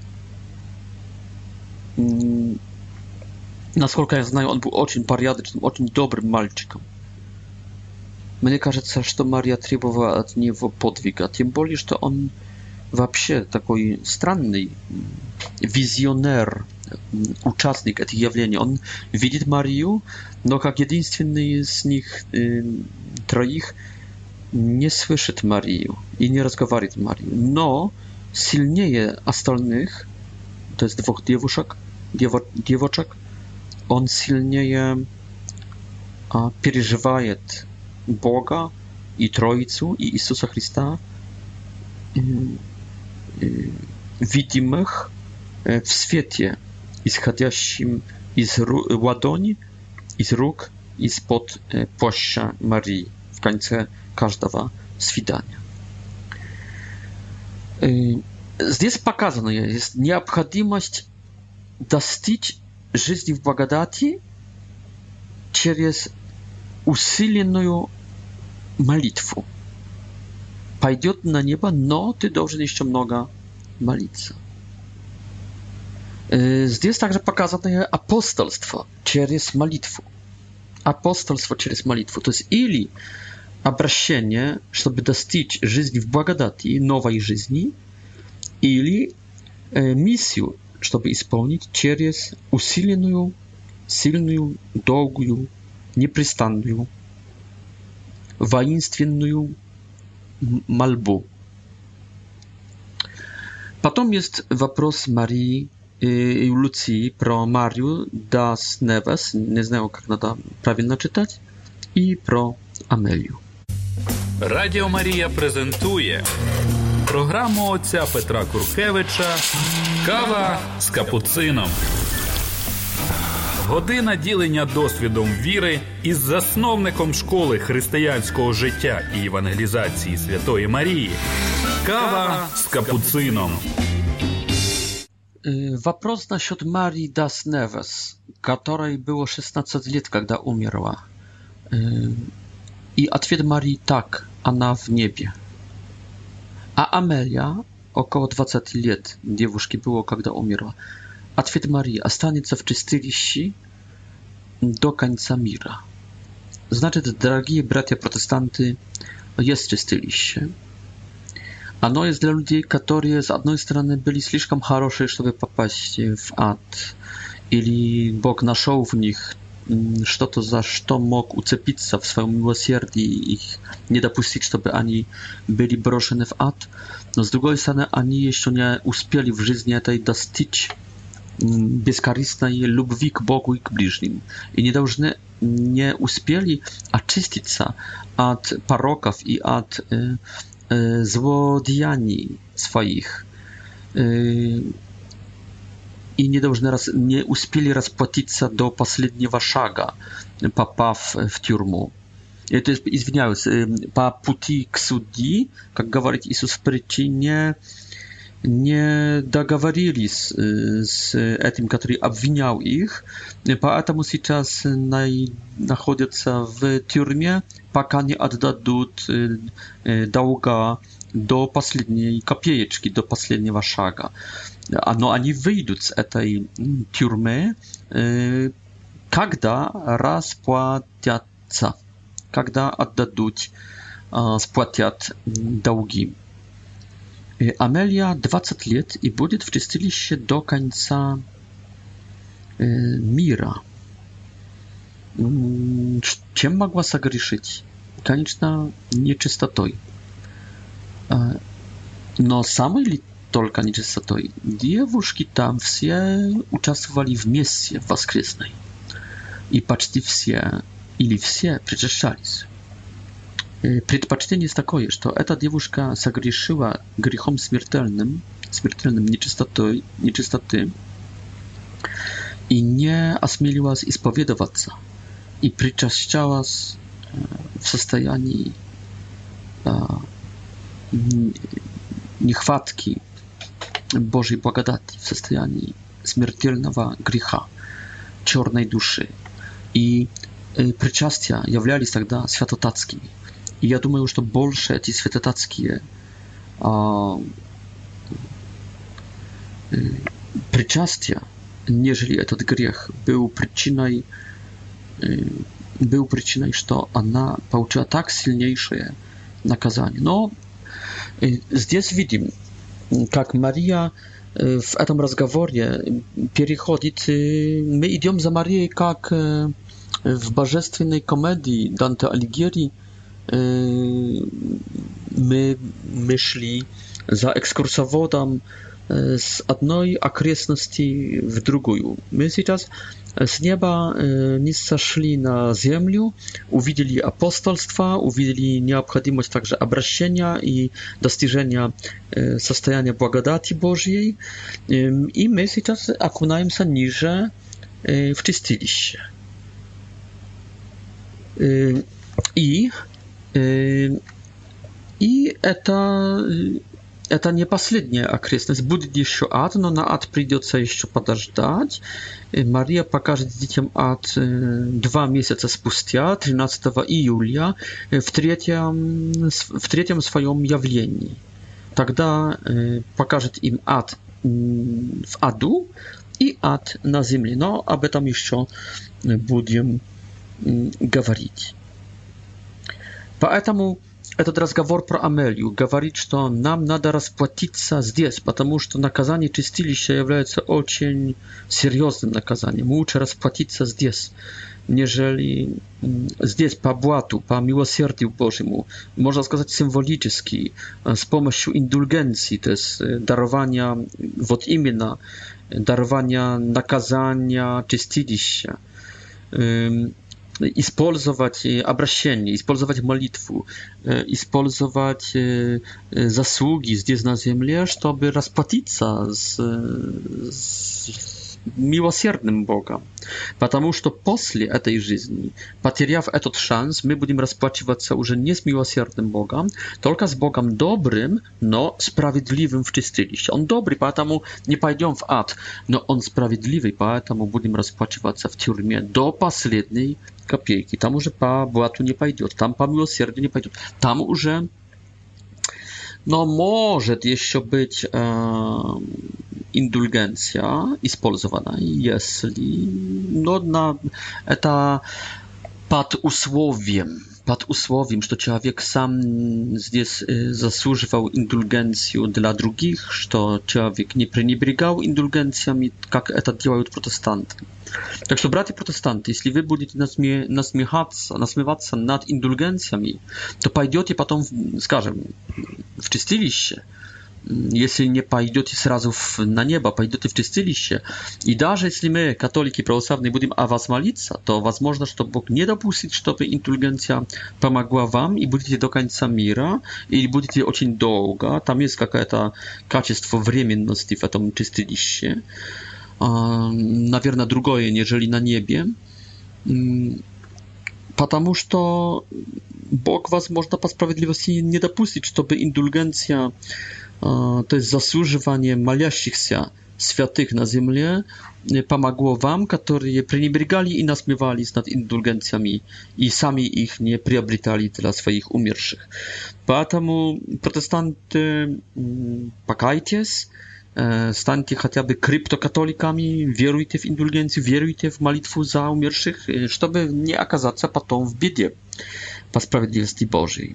Насколько я знаю, он был очень порядочным, очень добрым мальчиком. Мне кажется, что Мария требовала от него подвига, тем более, что он вообще такой странный визионер, участник этих явлений. Он видит Марию, но как единственный из них э, троих не слышит Марию и не разговаривает с Марией. Но сильнее остальных, то есть двух девушек, дево, девочек, он сильнее а, переживает Бога и Троицу, и Иисуса Христа, э, э, видимых э, в свете, исходящим из ладони, из рук, из-под э, плаща Марии в конце каждого свидания. Э, здесь показана есть необходимость достичь жизни в благодати через усиленную молитву. Пойдет на небо, но ты должен еще много молиться. Здесь также показано апостольство через молитву. Апостольство через молитву. То есть или обращение, чтобы достичь жизни в благодати, новой жизни, или миссию, чтобы исполнить через усиленную, сильную, долгую, непрестанную, воинственную мольбу. Потом есть вопрос Марии и Луции про Марию das Neves, не знаю, как надо правильно читать, і про Амелію. Радіо Марія презентує програму отця Петра Куркевича «Кава з капуцином». Година ділення досвідом віри із засновником школи християнського життя і евангелізації Святої Марії. Кава з капуцином. Вопрос насчет Марии das Neves, которой было шестнадцать лет, когда умерла. И ответ Марии так, она в небе. А Амелия, около двадцати лет девушке было, когда умерла. Ответ Марии останется в чистилище до конца мира. Значит, дорогие братья-протестанты, есть чистилище. Оно есть для людей, которые, с одной стороны, были слишком хорошие, чтобы попасть в ад. Или Бог нашел в них что-то, за что мог уцепиться в своем милосердии и не допустить, чтобы они были брошены в ад. Но, с другой стороны, они еще не успели в жизни этой достичь бескорыстной любви к Богу и к ближним. И не должны, не успели очиститься от пороков и от э, э, злодеяний своих. Э, и не должны, раз, не успели расплатиться до последнего шага, попав в тюрьму. Это, извиняюсь, по пути к судьи, как говорит Иисус в причине, не договорились с этим, который обвинял их, поэтому сейчас находятся в тюрьме, пока не отдадут долга до последней копеечки, до последнего шага. Но они выйдут с этой тюрьмы, когда расплатятся, когда отдадут, сплатят долги. Амелия двадцать лет и будет в чистилище до конца э, мира. Чем могла согрешить? Конечно, нечистотой. Э, но самой ли только нечистотой? Девушки там все участвовали в мессе воскресной. И почти все, или все, причащались. Предпочтение есть такое, что эта девушка согрешила грехом смертельным, смертельным нечистотой, нечистоты, и не осмелилась исповедоваться, и причащалась в состоянии нехватки Божьей благодати, в состоянии смертельного греха, черной души. И причастия являлись тогда святотатскими. И я думаю, что больше эти святотатские а, причастия, нежели этот грех, был причиной был причиной, что она получила так сильнейшее наказание. Но здесь видим, как Мария в этом разговоре переходит, мы идем за Марией, как в божественной комедии Данте Алигьери мы, мы шли за экскурсоводом с одной окрестности в другую. Мы сейчас с неба не сошли на землю, увидели апостольство, увидели необходимость также обращения и достижения состояния благодати Божьей, и мы сейчас окунаемся ниже в чистилище. И, и это Это не последняя окрестность. Будет еще ад, но на ад придется еще подождать. Мария покажет детям ад два месяца спустя, тринадцатого июля, в третьем, в третьем своем явлении. Тогда покажет им ад в аду и ад на земле. Но об этом еще будем говорить. Поэтому этот разговор про Амелию говорит, что нам надо расплатиться здесь, потому что наказание чистилища является очень серьезным наказанием. Лучше расплатиться здесь, нежели здесь по блату, по милосердию Божьему, можно сказать символически, с помощью индульгенции, то есть дарования, вот именно дарования наказания чистилища. Использовать обращение, использовать молитву, использовать заслуги здесь на земле, чтобы расплатиться с, с милосердным Богом. Потому что после этой жизни, потеряв этот шанс, мы будем расплачиваться уже не с милосердным Богом, только с Богом добрым, но справедливым в чистилище. Он добрый, поэтому не пойдем в ад, но он справедливый, поэтому будем расплачиваться в тюрьме до последней копейки. Там уже по блату не пойдет, там по милосердию не пойдет. Там уже, но может еще быть э, индульгенция использована, если, но на, это под условием, под условием, что человек сам здесь заслуживал индульгенцию для других, что человек не пренебрегал индульгенциями, как это делают протестанты. Так что, братья протестанты, если вы будете насме, насмехаться, насмеваться над индульгенциями, то пойдете потом, скажем, в чистилище. Если не пойдете сразу в, на небо, пойдете в чистилище. И даже если мы, католики православные, будем о вас молиться, то возможно, что Бог не допустит, чтобы индульгенция помогла вам, и будете до конца мира, или будете очень долго. Там есть какое-то качество временности в этом чистилище. Наверное, другое, нежели на небе. Потому что Бог, возможно, по справедливости не допустит, чтобы индульгенция, то есть заслуживание молящихся святых на земле, помогло вам, которые пренебрегали и насмевались над индульгенциями и сами их не приобретали для своих умерших. Поэтому, протестанты, покайтесь, станьте хотя бы криптокатоликами, веруйте в индульгенцию, веруйте в молитву за умерших, чтобы не оказаться потом в беде по справедливости Божьей.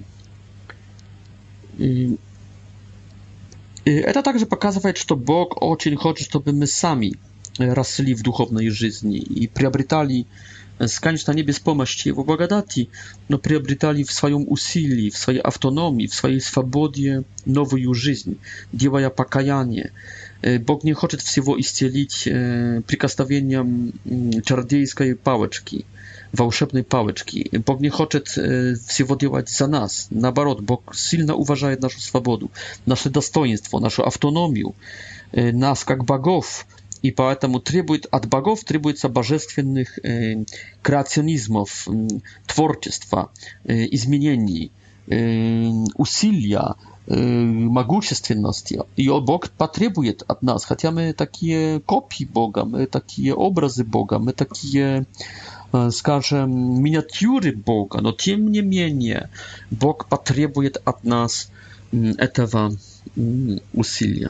И это также показывает, что Бог очень хочет, чтобы мы сами росли в духовной жизни и приобретали, конечно, не без помощи Его благодати, но приобретали в своем усилии, в своей автономии, в своей свободе новую жизнь, делая покаяние. Бог не хочет всего исцелить прикосновением чародейской палочки, волшебной палочки. Бог не хочет всего делать за нас. Наоборот, Бог сильно уважает нашу свободу, наше достоинство, нашу автономию, нас как богов. И поэтому требует, от богов требуется божественных э, креационизмов, э, творчества, э, изменений, э, усилия, э, могущественности. И Бог потребует от нас, хотя мы такие копии Бога, мы такие образы Бога, мы такие, э, скажем, миниатюры Бога, но тем не менее Бог потребует от нас э, этого э, усилия.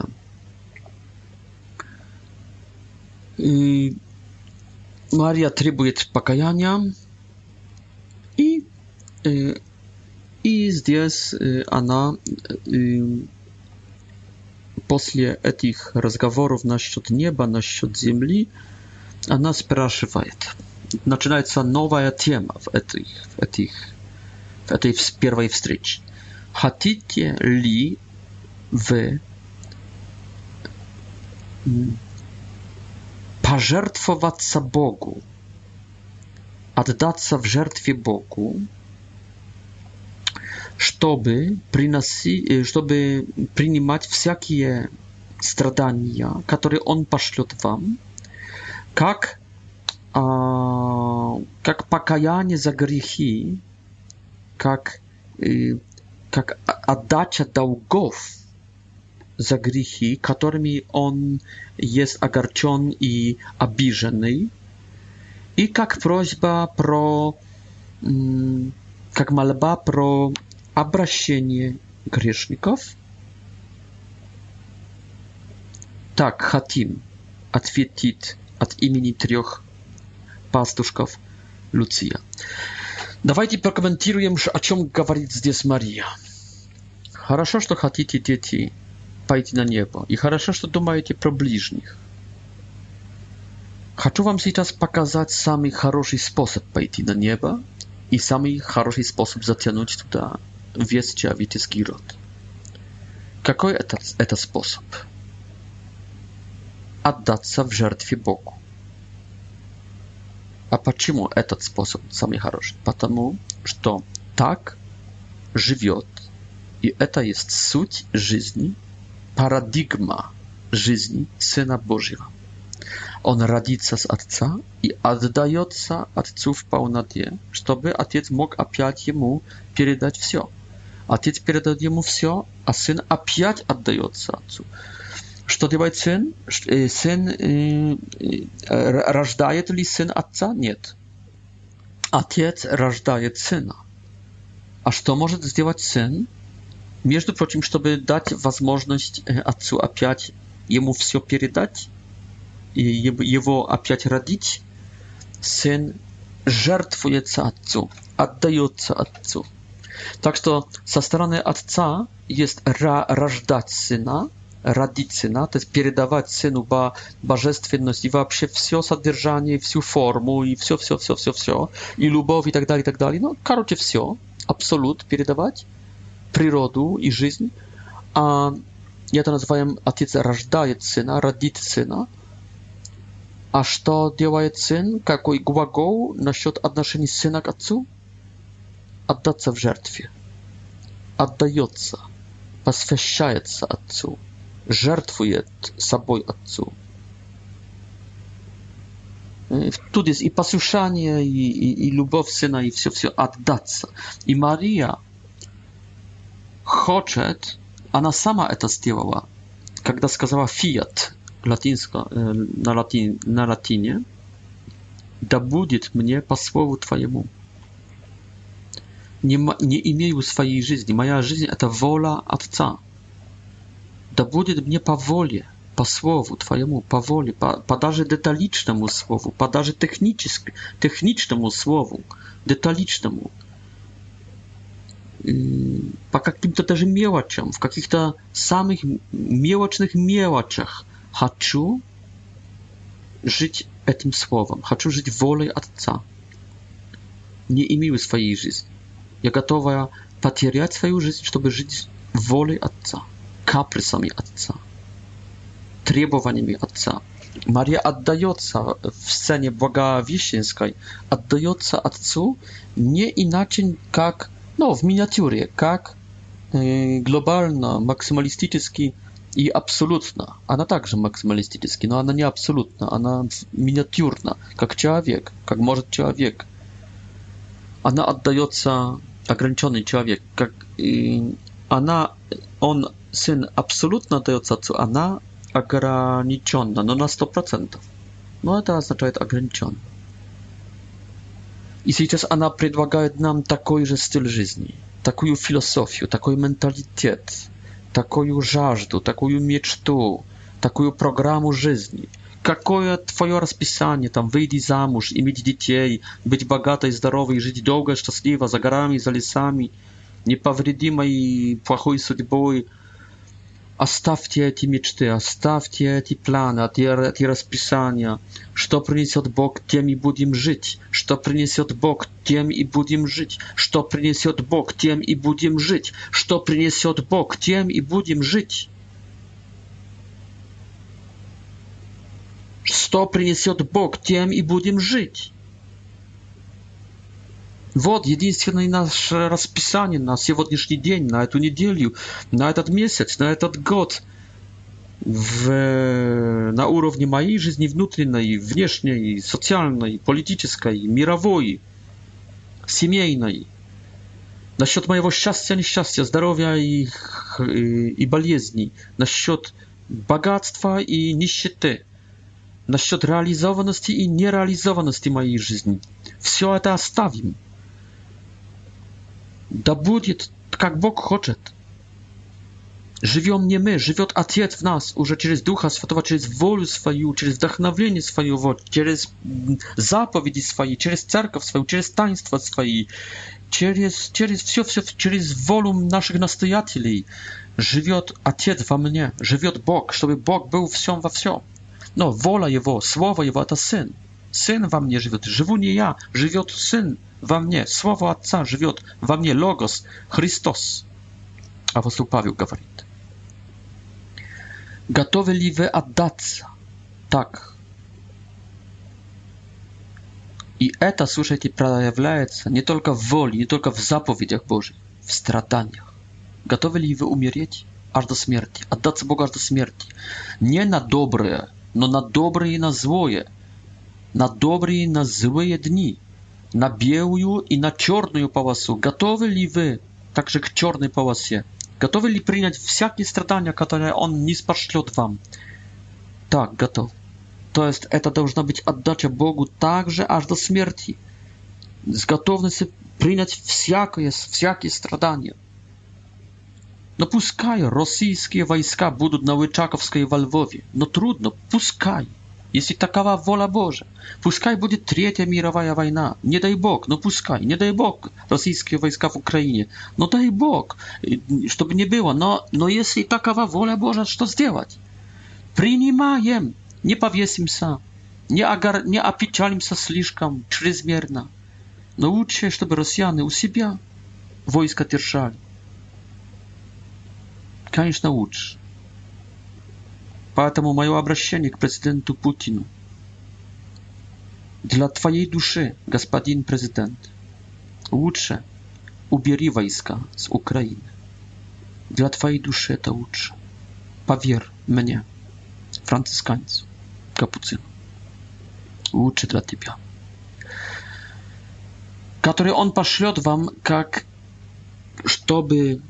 И Мария требует покаяния, И здесь она после этих разговоров насчет неба, насчет земли, она спрашивает. Начинается новая тема в этой, в этих, в этой первой встрече. Хотите ли вы пожертвоваться Богу, отдаться в жертве Богу, чтобы приносить, чтобы принимать всякие страдания, которые Он пошлет вам, как, а, как покаяние за грехи, как, э, как отдача долгов за грехи, которыми Он есть огорчен и обиженный, и как просьба про, как мольба про обращение грешников. Так хотим ответить от имени трех пастушков Луция. Давайте прокомментируем, о чем говорит здесь Мария. Хорошо, что хотите, дети, пойти на небо. И хорошо, что думаете про ближних. Хочу вам сейчас показать самый хороший способ пойти на небо и самый хороший способ затянуть туда весь человеческий род. Какой это, это способ? Отдаться в жертве Богу. А почему этот способ самый хороший? Потому что так живет, и это есть суть жизни, парадигма жизни Сына Божьего. Он родится с Отца и отдается Отцу в полноте, чтобы Отец мог опять ему передать все. Отец передает ему все, а Сын опять отдается Отцу. Что делает Сын? Сын э, э, рождает ли Сын Отца? Нет. Отец рождает Сына. А что может сделать Сын? Между прочим, чтобы дать возможность Отцу опять ему все передать, и его опять родить, Сын жертвуется Отцу, отдается Отцу. Так что со стороны Отца есть рождать Сына, родить Сына, то есть передавать Сыну божественность и вообще все содержание, всю форму и все, все, все, все, все, и любовь и так далее, и так далее. Ну, короче, все, абсолют передавать, природу и жизнь. А это называем Отец рождает Сына, родит Сына. А что делает Сын? Какой глагол насчет отношений Сына к Отцу? Отдаться в жертве. Отдается, посвящается Отцу, жертвует собой Отцу. Тут есть и послушание, и, и, и любовь Сына, и все-все отдаться. И Мария хочет, она сама это сделала, когда сказала «фиат», латинско, на, латин, на латине, «да будет мне по слову Твоему». Не, не имею своей жизни. Моя жизнь — это воля Отца. Да будет мне по воле, по слову Твоему, по воле, по, по даже деталичному слову, по даже техничному слову, деталичному, по каким-то даже мелочам, в каких-то самых мелочных мелочах. Хочу жить этим словом, хочу жить волей Отца. Не имею своей жизни. Я готова потерять свою жизнь, чтобы жить волей Отца, капризами Отца, требованиями Отца. Мария отдается в сцене Благовещенской, отдается Отцу не иначе, как, ну, в миниатюре, как э, глобально, максималистически и абсолютно. Она также максималистически, но она не абсолютно, она миниатюрна, как человек, как может человек. Она отдается, ограниченный человек, как и она, он, Сын, абсолютно отдается Отцу, она ограничена, но на сто процентов. Но это означает ограничен. И сейчас она предлагает нам такой же стиль жизни, такую философию, такой менталитет, такую жажду, такую мечту, такую программу жизни, какое твое расписание, там, выйди замуж, иметь детей, быть богатой, здоровой, жить долго, счастливо, за горами, за лесами, неповредимой плохой судьбой. Оставьте эти мечты, оставьте эти планы, эти, эти расписания. Что принесет Бог, тем и будем жить. Что принесет Бог, тем и будем жить. Что принесет Бог, тем и будем жить. Что принесет Бог, тем и будем жить. Что принесет Бог, тем и будем жить. Вот единственное наше расписание на сегодняшний день, на эту неделю, на этот месяц, на этот год. В, на уровне моей жизни внутренней, внешней, социальной, политической, мировой, семейной. Насчет моего счастья, несчастья, здоровья и, и, и болезней. Насчет богатства и нищеты. Насчет реализованности и нереализованности моей жизни. Все это оставим. Да будет, как Бог хочет. Живем не мы, живет Отец в нас, уже через Духа Святого, через волю свою, через вдохновение свое, вот, через заповеди свои, через церковь свою, через таинства свои, через, через все, все, через волю наших настоятелей. Живет Отец во мне, живет Бог, чтобы Бог был всем во всем. Но воля Его, Слово Его — это Сын. Сын во мне живет. Живу не я, живет Сын во мне. Слово Отца живет во мне. Логос, Христос. Апостол Павел говорит. Готовы ли вы отдаться? Так. И это, слушайте, проявляется не только в воле, не только в заповедях Божьих, в страданиях. Готовы ли вы умереть аж до смерти? Отдаться Богу аж до смерти. Не на доброе, но на добрые и на злое. На добрые и на злые дни. На белую и на черную полосу. Готовы ли вы также к черной полосе? Готовы ли принять всякие страдания, которые Он не спошлет вам? Так, готов. То есть это должна быть отдача Богу также аж до смерти. С готовностью принять всякое, всякие страдания. Но пускай российские войска будут на Лычаковской и во Львове. Но трудно, пускай. Если такова воля Божия. Пускай будет Третья мировая война. Не дай Бог, но пускай. Не дай Бог российские войска в Украине. Но дай Бог, чтобы не было. Но, но если такова воля Божия, что сделать? Принимаем. Не повесимся. Не, огор... не опечалимся слишком чрезмерно. Но лучше, чтобы россияне у себя войска держали. Конечно, лучше. Поэтому мое обращение к президенту Путину. Для твоей души, господин президент, лучше убери войска с Украины. Для твоей души это лучше. Поверь мне, францисканцу, капуцину. Лучше для тебя. Который он пошлет вам, как чтобы...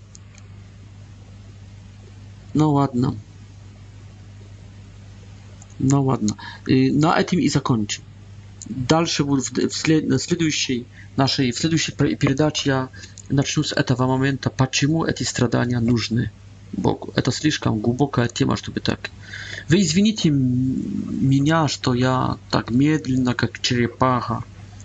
Ну ладно. Ну ладно. И на этом и закончим. Дальше в, в, след, в следующей нашей в следующей передаче я начну с этого момента, почему эти страдания нужны Богу. Это слишком глубокая тема, чтобы так. Вы извините меня, что я так медленно, как черепаха,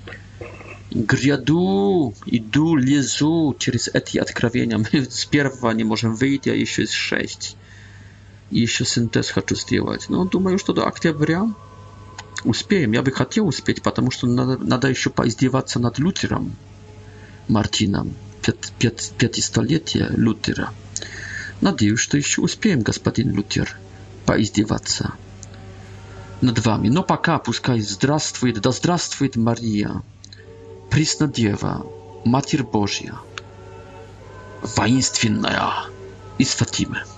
гряду, иду, лезу через эти откровения. Мы с первого не можем выйти, а еще с шесть. Еще синтез хочу сделать. Но думаю, что до октября успеем. Я бы хотел успеть, потому что надо, надо еще поиздеваться над Лютером, Мартином, пят, пят, пятистолетие Лютера. Надеюсь, что еще успеем, господин Лютер, поиздеваться над вами. Но пока пускай здравствует, да здравствует Мария, Преснодева, Матерь Божья, воинственная из Фатимы.